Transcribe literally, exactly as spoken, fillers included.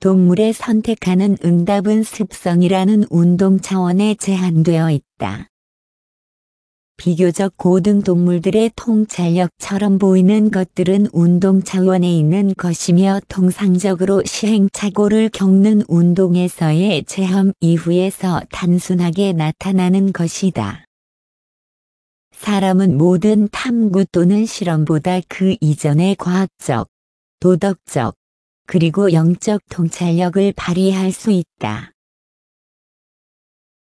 동물의 선택하는 응답은 습성이라는 운동 차원에 제한되어 있다. 비교적 고등 동물들의 통찰력처럼 보이는 것들은 운동 차원에 있는 것이며 통상적으로 시행착오를 겪는 운동에서의 체험 이후에서 단순하게 나타나는 것이다. 사람은 모든 탐구 또는 실험보다 그 이전의 과학적, 도덕적, 그리고 영적 통찰력을 발휘할 수 있다.